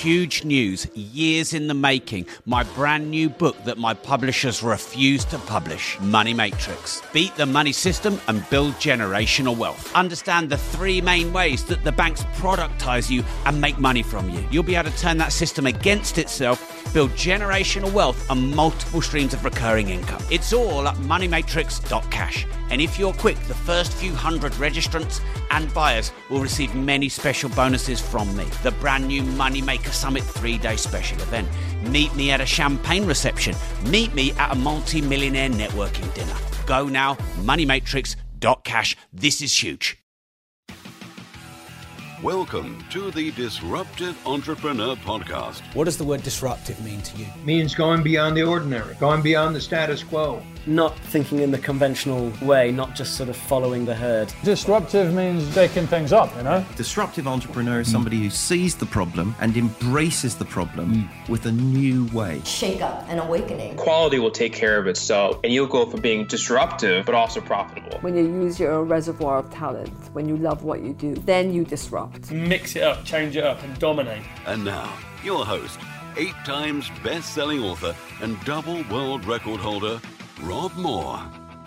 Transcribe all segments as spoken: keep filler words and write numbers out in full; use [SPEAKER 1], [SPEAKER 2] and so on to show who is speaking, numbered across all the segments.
[SPEAKER 1] huge news, years in the making, my brand new book that my publishers refuse to publish, Money Matrix. Beat the money system and build generational wealth. Understand the three main ways that the banks productize you and make money from you. You'll be able to turn that system against itself, build generational wealth and multiple streams of recurring income. It's all at money matrix dot cash. And if you're quick, the first few hundred registrants and buyers will receive many special bonuses from me. The brand new Moneymaker Summit three-day special event. Meet me at a champagne reception. Meet me at a multi-millionaire networking dinner. Go now, money matrix dot cash. This is huge.
[SPEAKER 2] Welcome to the Disruptive Entrepreneur Podcast.
[SPEAKER 1] What does the word disruptive mean to you?
[SPEAKER 3] It means going beyond the ordinary, going beyond the status quo.
[SPEAKER 4] Not thinking in the conventional way, not just sort of following the herd.
[SPEAKER 5] Disruptive means shaking things up, you know?
[SPEAKER 6] Disruptive entrepreneur is somebody who sees the problem and embraces the problem mm. with a new way.
[SPEAKER 7] Shake up and awakening.
[SPEAKER 8] Quality will take care of itself, and you'll go from being disruptive, but also profitable.
[SPEAKER 9] When you use your reservoir of talent, when you love what you do, then you disrupt.
[SPEAKER 10] Mix it up, change it up, and dominate.
[SPEAKER 2] And now, your host, eight times best-selling author and double world record holder, Rob Moore.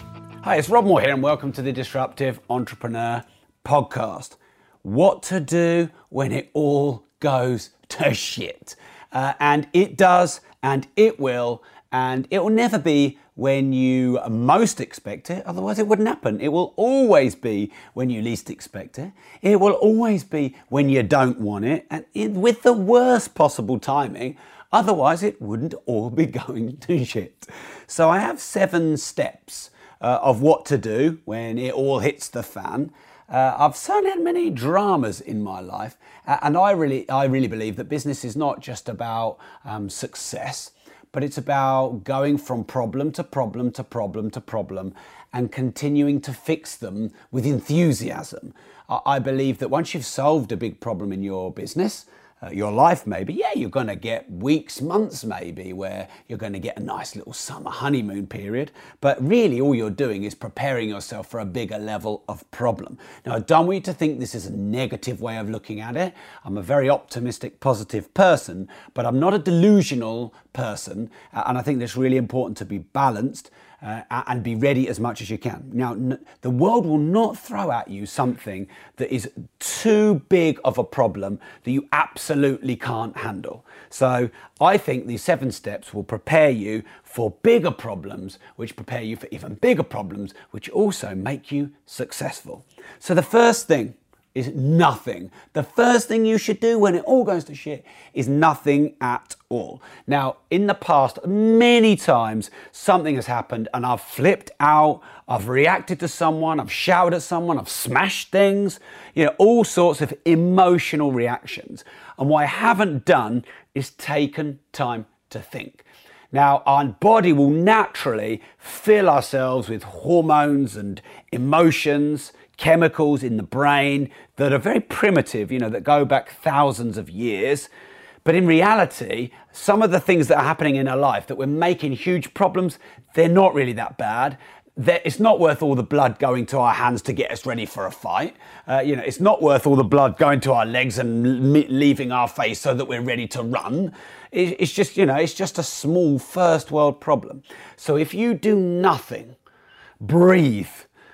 [SPEAKER 1] Hi, it's Rob Moore here and welcome to the Disruptive Entrepreneur Podcast. What to do when it all goes to shit. Uh, and it does, and it will, and it will never be when you most expect it, otherwise it wouldn't happen. It will always be when you least expect it. It will always be when you don't want it, and it, with the worst possible timing. Otherwise, it wouldn't all be going to shit. So I have seven steps uh, of what to do when it all hits the fan. Uh, I've certainly had many dramas in my life, uh, and I really, I really believe that business is not just about um, success, but it's about going from problem to problem to problem to problem and continuing to fix them with enthusiasm. I, I believe that once you've solved a big problem in your business, Uh, your life maybe, yeah, you're going to get weeks, months maybe, where you're going to get a nice little summer honeymoon period. But really all you're doing is preparing yourself for a bigger level of problem. Now, I don't want you to think this is a negative way of looking at it. I'm a very optimistic, positive person, but I'm not a delusional person. Uh, and I think it's really important to be balanced Uh, and be ready as much as you can. Now, n- the world will not throw at you something that is too big of a problem that you absolutely can't handle. So I think these seven steps will prepare you for bigger problems, which prepare you for even bigger problems, which also make you successful. So the first thing is nothing. The first thing you should do when it all goes to shit is nothing at all. Now, in the past, many times something has happened and I've flipped out, I've reacted to someone, I've shouted at someone, I've smashed things, you know, all sorts of emotional reactions. And what I haven't done is taken time to think. Now, our body will naturally fill ourselves with hormones and emotions, chemicals in the brain that are very primitive, you know, that go back thousands of years. But in reality, some of the things that are happening in our life that we're making huge problems, they're not really that bad. They're, it's not worth all the blood going to our hands to get us ready for a fight. Uh, you know, it's not worth all the blood going to our legs and l- leaving our face so that we're ready to run. It, it's just, you know, it's just a small first world problem. So if you do nothing, breathe,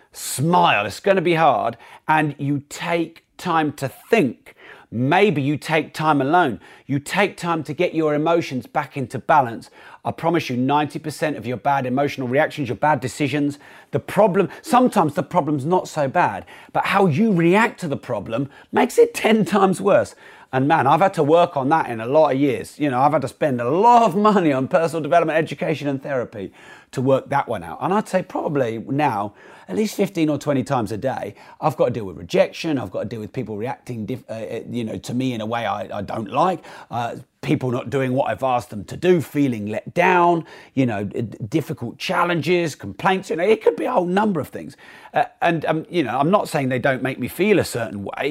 [SPEAKER 1] smile, it's going to be hard, and you take time to think. Maybe you take time alone. You take time to get your emotions back into balance. I promise you ninety percent of your bad emotional reactions, your bad decisions, the problem, sometimes the problem's not so bad, but how you react to the problem makes it ten times worse. And man, I've had to work on that in a lot of years. You know, I've had to spend a lot of money on personal development, education and therapy to work that one out. And I'd say probably now, at least fifteen or twenty times a day, I've got to deal with rejection. I've got to deal with people reacting, diff- uh, you know, to me in a way I, I don't like. Uh, people not doing what I've asked them to do, feeling let down, you know, difficult challenges, complaints, you know, it could be a whole number of things. Uh, and, um, you know, I'm not saying they don't make me feel a certain way.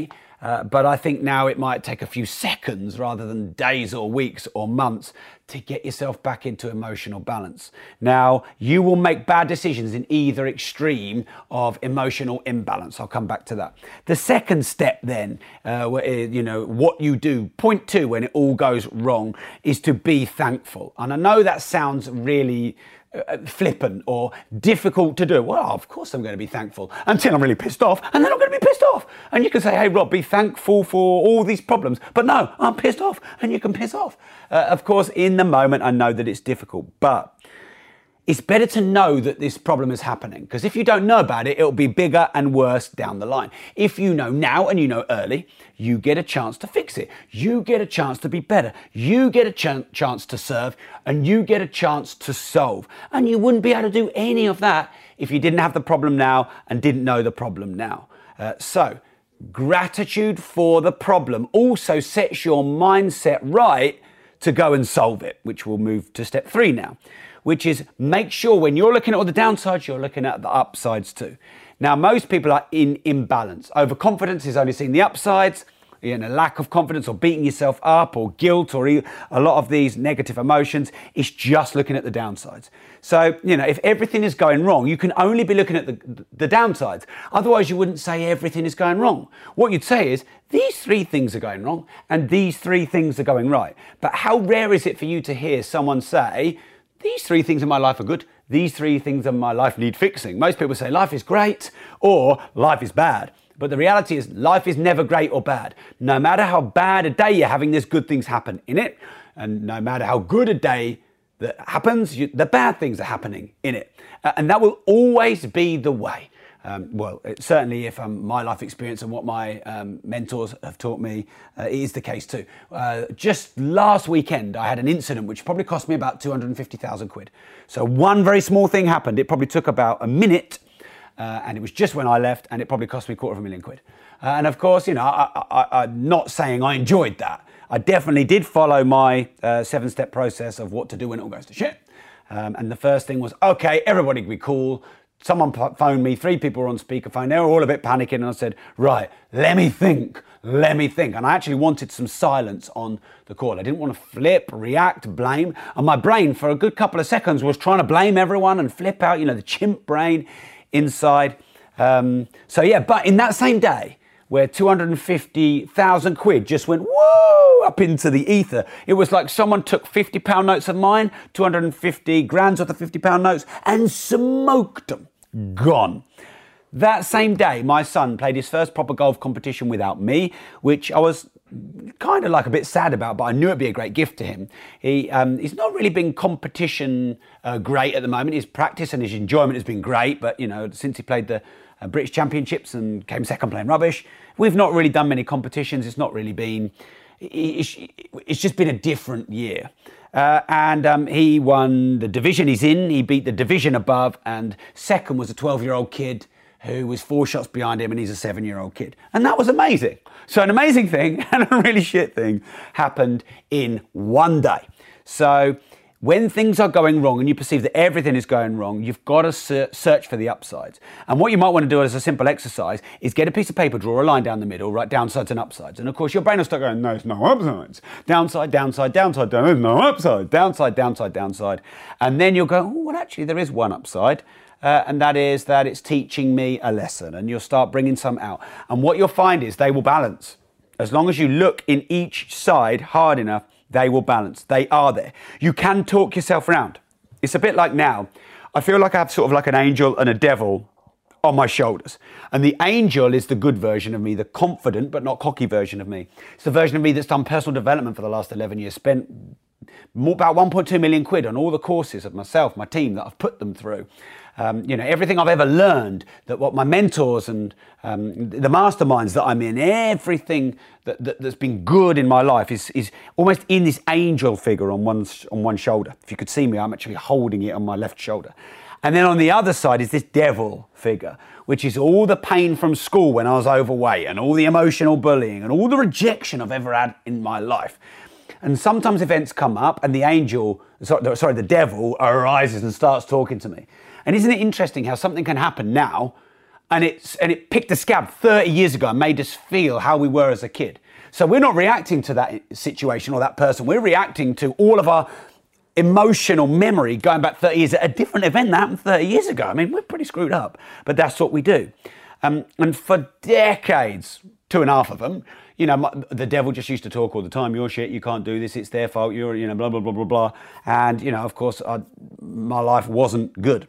[SPEAKER 1] Uh, but I think now it might take a few seconds rather than days or weeks or months to get yourself back into emotional balance. Now, you will make bad decisions in either extreme of emotional imbalance. I'll come back to that. The second step then, uh, you know, what you do, point two, when it all goes wrong, is to be thankful. And I know that sounds really Uh, flippant or difficult to do. Well, of course I'm going to be thankful until I'm really pissed off, and then I'm going to be pissed off. And you can say, hey, Rob, be thankful for all these problems. But no, I'm pissed off, and you can piss off. Uh, of course, in the moment, I know that it's difficult, but it's better to know that this problem is happening, because if you don't know about it, it'll be bigger and worse down the line. If you know now and you know early, you get a chance to fix it. You get a chance to be better. You get a ch- chance to serve, and you get a chance to solve. And you wouldn't be able to do any of that if you didn't have the problem now and didn't know the problem now. Uh, so, gratitude for the problem also sets your mindset right to go and solve it, which we'll move to step three now, which is make sure when you're looking at all the downsides, you're looking at the upsides too. Now, most people are in imbalance. Overconfidence is only seeing the upsides, you know, lack of confidence or beating yourself up or guilt or a lot of these negative emotions is just looking at the downsides. So, you know, if everything is going wrong, you can only be looking at the, the downsides. Otherwise, you wouldn't say everything is going wrong. What you'd say is, these three things are going wrong and these three things are going right. But how rare is it for you to hear someone say, these three things in my life are good, these three things in my life need fixing? Most people say life is great or life is bad. But the reality is life is never great or bad. No matter how bad a day you're having, there's good things happen in it. And no matter how good a day that happens, you, the bad things are happening in it. Uh, and that will always be the way. Um, well, it, certainly if um, my life experience and what my um, mentors have taught me, uh, it is the case too. Uh, just last weekend, I had an incident which probably cost me about two hundred fifty thousand quid. So one very small thing happened. It probably took about a minute, uh, and it was just when I left, and it probably cost me a quarter of a million quid. Uh, and of course, you know, I, I, I'm not saying I enjoyed that. I definitely did follow my uh, seven-step process of what to do when it all goes to shit. Um, and the first thing was, okay, everybody be cool. Someone phoned me, three people were on speakerphone, they were all a bit panicking, and I said, right, let me think, let me think. And I actually wanted some silence on the call. I didn't want to flip, react, blame. And my brain, for a good couple of seconds, was trying to blame everyone and flip out, you know, the chimp brain inside. Um, so yeah, but in that same day, where two hundred fifty thousand quid just went, whoa, up into the ether. It was like someone took fifty pound notes of mine, two hundred fifty grand's worth of fifty pound notes, and smoked them. Gone. That same day, my son played his first proper golf competition without me, which I was kind of like a bit sad about, but I knew it'd be a great gift to him. He, um, he's not really been competition uh, great at the moment. His practice and his enjoyment has been great, but you know, since he played the uh, British Championships and came second playing rubbish, we've not really done many competitions. It's not really been, it's, it's just been a different year. Uh, and um, he won the division he's in. He beat the division above, and second was a twelve-year-old kid who was four shots behind him, and he's a seven-year-old kid. And that was amazing. So an amazing thing and a really shit thing happened in one day. So when things are going wrong and you perceive that everything is going wrong, you've got to search for the upsides. And what you might want to do as a simple exercise is get a piece of paper, draw a line down the middle, write downsides and upsides. And of course, your brain will start going, no, there's no upsides. Downside, downside, downside, there's no upside. Downside, downside, downside. And then you'll go, oh, well, actually, there is one upside. Uh, and that is that it's teaching me a lesson. And you'll start bringing some out. And what you'll find is they will balance. As long as you look in each side hard enough, they will balance. They are there. You can talk yourself around. It's a bit like now. I feel like I have sort of like an angel and a devil on my shoulders. And the angel is the good version of me, the confident but not cocky version of me. It's the version of me that's done personal development for the last eleven years, spent more, about one point two million quid on all the courses of myself, my team that I've put them through. Um, you know, everything I've ever learned, that what my mentors and um, the masterminds that I'm in, everything that, that, that's been good in my life is, is almost in this angel figure on one, on one shoulder. If you could see me, I'm actually holding it on my left shoulder. And then on the other side is this devil figure, which is all the pain from school when I was overweight and all the emotional bullying and all the rejection I've ever had in my life. And sometimes events come up and the angel, sorry, sorry, the devil arises and starts talking to me. And isn't it interesting how something can happen now and it's and it picked a scab thirty years ago and made us feel how we were as a kid. So we're not reacting to that situation or that person. We're reacting to all of our emotional memory going back thirty years at a different event that happened thirty years ago. I mean, we're pretty screwed up, but that's what we do. Um, and for decades, two and a half of them, you know, my, the devil just used to talk all the time. You're shit, you can't do this, it's their fault, you're, you know, blah, blah, blah, blah, blah. And, you know, of course, I, my life wasn't good.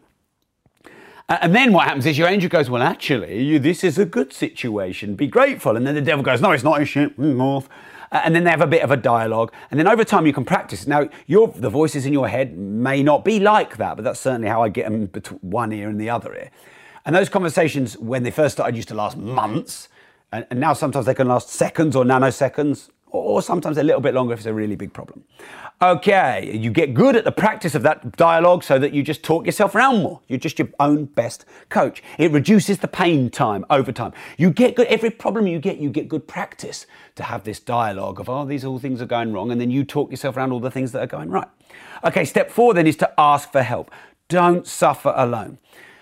[SPEAKER 1] And then what happens is your angel goes, well, actually, you, this is a good situation. Be grateful. And then the devil goes, no, it's not, it's shit. Off. And then they have a bit of a dialogue. And then over time you can practice. Now, your, the voices in your head may not be like that, but that's certainly how I get them between one ear and the other ear. And those conversations, when they first started, used to last months. And, and now sometimes they can last seconds or nanoseconds, or sometimes a little bit longer if it's a really big problem. Okay, you get good at the practice of that dialogue so that you just talk yourself around more. You're just your own best coach. It reduces the pain time over time. You get good, every problem you get, you get good practice to have this dialogue of, oh, these all things are going wrong, and then you talk yourself around all the things that are going right. Okay, step four then is to ask for help. Don't suffer alone.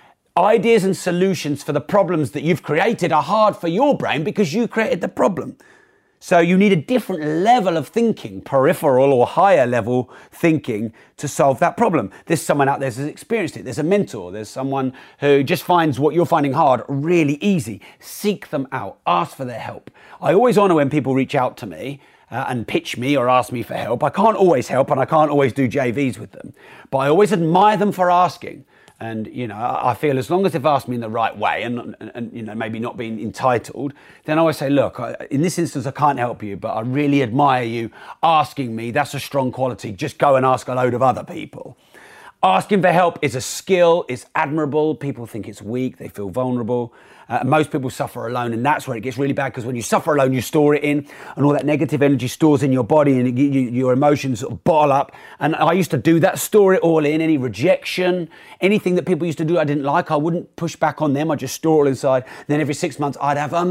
[SPEAKER 1] Ideas and solutions for the problems that you've created are hard for your brain because you created the problem. So you need a different level of thinking, peripheral or higher level thinking, to solve that problem. There's someone out there who's experienced it. There's a mentor. There's someone who just finds what you're finding hard really easy. Seek them out. Ask for their help. I always honor when people reach out to me uh, and pitch me or ask me for help. I can't always help and I can't always do J Vs with them, but I always admire them for asking. And, you know, I feel as long as they've asked me in the right way and, and, and you know, maybe not being entitled, then I always say, look, I, in this instance, I can't help you, but I really admire you asking me. That's a strong quality. Just go and ask a load of other people. Asking for help is a skill. It's admirable. People think it's weak. They feel vulnerable. Uh, most people suffer alone, and that's where it gets really bad, because when you suffer alone, you store it in, and all that negative energy stores in your body, and it, you, your emotions sort of bottle up. And I used to do that, store it all in. Any rejection, anything that people used to do I didn't like, I wouldn't push back on them. I'd just store it all inside. And then every six months, I'd have a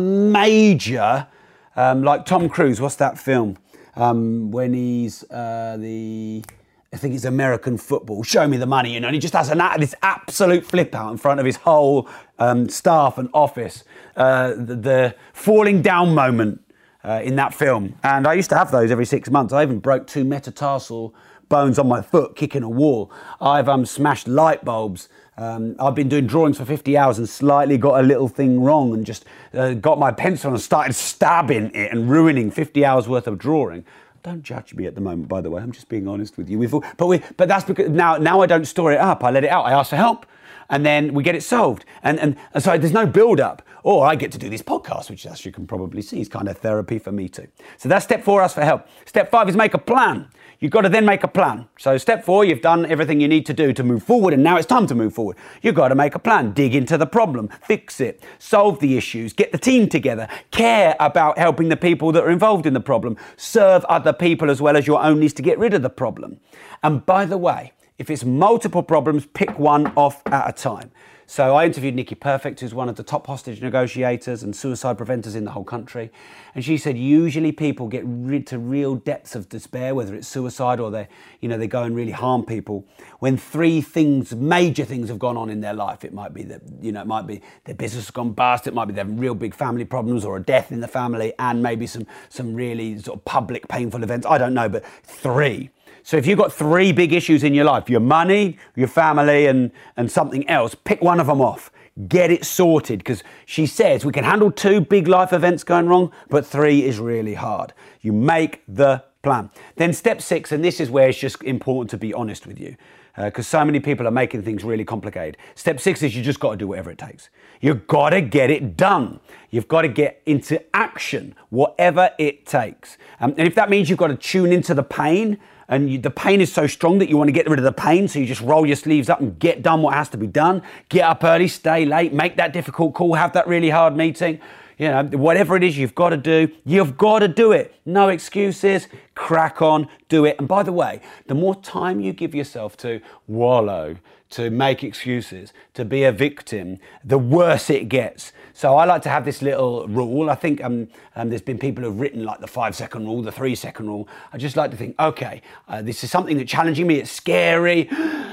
[SPEAKER 1] major, um, like Tom Cruise, what's that film? Um, when he's uh, the... I think it's American football, show me the money, you know, and he just has an, this absolute flip out in front of his whole um, staff and office, uh, the, the falling down moment uh, in that film. And I used to have those every six months. I even broke two metatarsal bones on my foot kicking a wall. I've um, smashed light bulbs. Um, I've been doing drawings for fifty hours and slightly got a little thing wrong and just uh, got my pencil and started stabbing it and ruining fifty hours worth of drawing. Don't judge me at the moment, by the way. I'm just being honest with you. We've all, but we, but that's because now, now I don't store it up. I let it out. I ask for help, and then we get it solved. And and, and so there's no build-up. Or I get to do this podcast, which, as you can probably see, is kind of therapy for me too. So that's step four. Ask for help. Step five is make a plan. You've got to then make a plan. So step four, you've done everything you need to do to move forward, and now it's time to move forward. You've got to make a plan. Dig into the problem, fix it, solve the issues, get the team together, care about helping the people that are involved in the problem, serve other people as well as your own needs to get rid of the problem. And by the way, if it's multiple problems, pick one off at a time. So I interviewed Nikki Perfect, who's one of the top hostage negotiators and suicide preventers in the whole country. And she said, usually people get rid to real depths of despair, whether it's suicide or they, you know, they go and really harm people, when three things, major things have gone on in their life. It might be that, you know, it might be their business has gone bust. It might be they have real big family problems or a death in the family, and maybe some, some really sort of public painful events. I don't know, but three. So if you've got three big issues in your life, your money, your family, and, and something else, pick one of them off. Get it sorted, because she says we can handle two big life events going wrong, but three is really hard. You make the plan. Then step six, and this is where it's just important to be honest with you, because uh, so many people are making things really complicated. Step six is you just got to do whatever it takes. You've got to get it done. You've got to get into action, whatever it takes. Um, and if that means you've got to tune into the pain, and you, the pain is so strong that you want to get rid of the pain, so you just roll your sleeves up and get done what has to be done. Get up early, stay late, make that difficult call, have that really hard meeting. You know, whatever it is you've got to do, you've got to do it. No excuses, crack on, do it. And by the way, the more time you give yourself to wallow, to make excuses, to be a victim, the worse it gets. So I like to have this little rule. I think um, um, there's been people who've written like the five second rule, the three second rule. I just like to think, okay, uh, this is something that's challenging me. It's scary.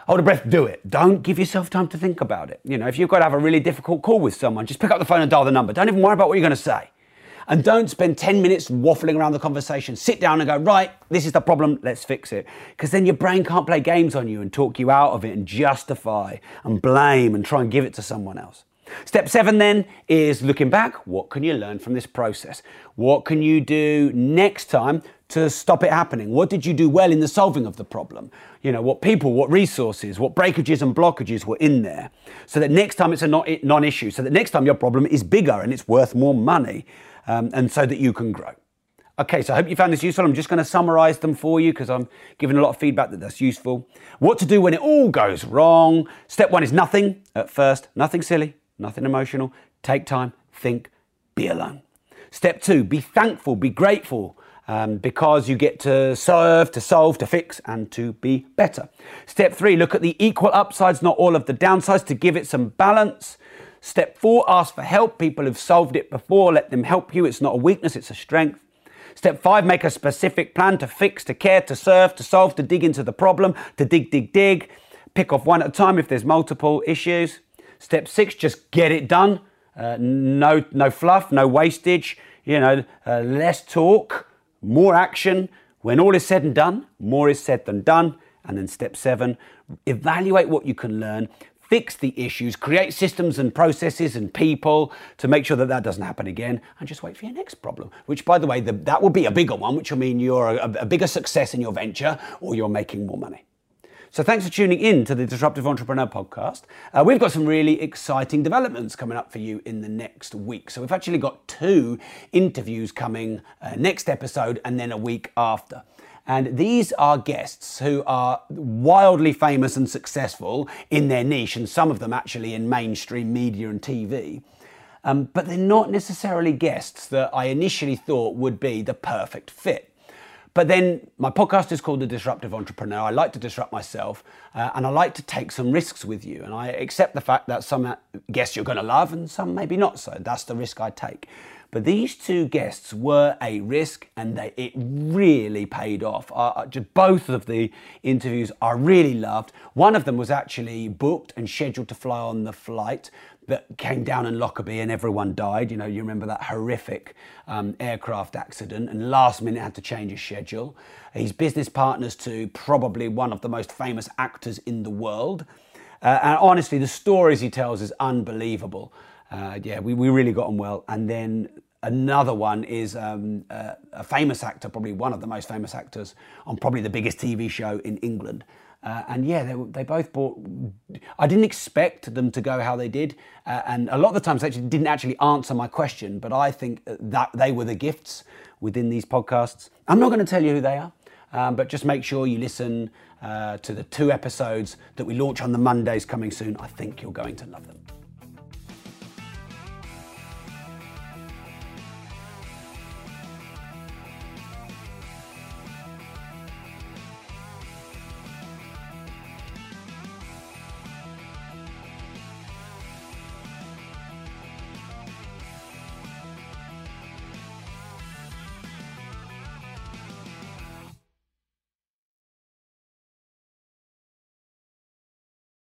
[SPEAKER 1] Hold a breath, do it. Don't give yourself time to think about it. You know, if you've got to have a really difficult call with someone, just pick up the phone and dial the number. Don't even worry about what you're going to say. And don't spend ten minutes waffling around the conversation. Sit down and go, right, this is the problem, let's fix it. Because then your brain can't play games on you and talk you out of it and justify and blame and try and give it to someone else. Step seven then is looking back. What can you learn from this process? What can you do next time to stop it happening? What did you do well in the solving of the problem? You know, what people, what resources, what breakages and blockages were in there, so that next time it's a non-issue, so that next time your problem is bigger and it's worth more money, um, and so that you can grow. Okay, so I hope you found this useful. I'm just going to summarize them for you because I'm giving a lot of feedback that that's useful. What to do when it all goes wrong. Step one is nothing at first, nothing silly, nothing emotional. Take time, think, be alone. Step two, be thankful, be grateful, um, because you get to serve, to solve, to fix, and to be better. Step three, look at the equal upsides, not all of the downsides, to give it some balance. Step four, ask for help. People who've solved it before, let them help you. It's not a weakness, it's a strength. Step five, make a specific plan to fix, to care, to serve, to solve, to dig into the problem, to dig, dig, dig. Pick off one at a time if there's multiple issues. Step six, just get it done. Uh, no, no fluff, no wastage. You know, uh, less talk, more action. When all is said and done, more is said than done. And then step seven, evaluate what you can learn. Fix the issues, create systems and processes and people to make sure that that doesn't happen again, and just wait for your next problem, which, by the way, the, that will be a bigger one, which will mean you're a, a bigger success in your venture or you're making more money. So thanks for tuning in to the Disruptive Entrepreneur Podcast. Uh, we've got some really exciting developments coming up for you in the next week. So we've actually got two interviews coming uh, next episode and then a week after. And these are guests who are wildly famous and successful in their niche, and some of them actually in mainstream media and T V. Um, but they're not necessarily guests that I initially thought would be the perfect fit. But then my podcast is called The Disruptive Entrepreneur. I like to disrupt myself, uh, and I like to take some risks with you. And I accept the fact that some guests you're going to love and some maybe not so. That's the risk I take. But these two guests were a risk, and they, it really paid off. Uh, just both of the interviews I really loved. One of them was actually booked and scheduled to fly on the flight that came down in Lockerbie and everyone died. You know, you remember that horrific um, aircraft accident, and last minute had to change his schedule. He's business partners to probably one of the most famous actors in the world. Uh, and honestly, the stories he tells is unbelievable. Uh, yeah, we, we really got on well. And then another one is um, uh, a famous actor, probably one of the most famous actors on probably the biggest T V show in England. Uh, and yeah, they, they both bought, I didn't expect them to go how they did. Uh, and a lot of the times they actually didn't actually answer my question, but I think that they were the gifts within these podcasts. I'm not going to tell you who they are, um, but just make sure you listen uh, to the two episodes that we launch on the Mondays coming soon. I think you're going to love them.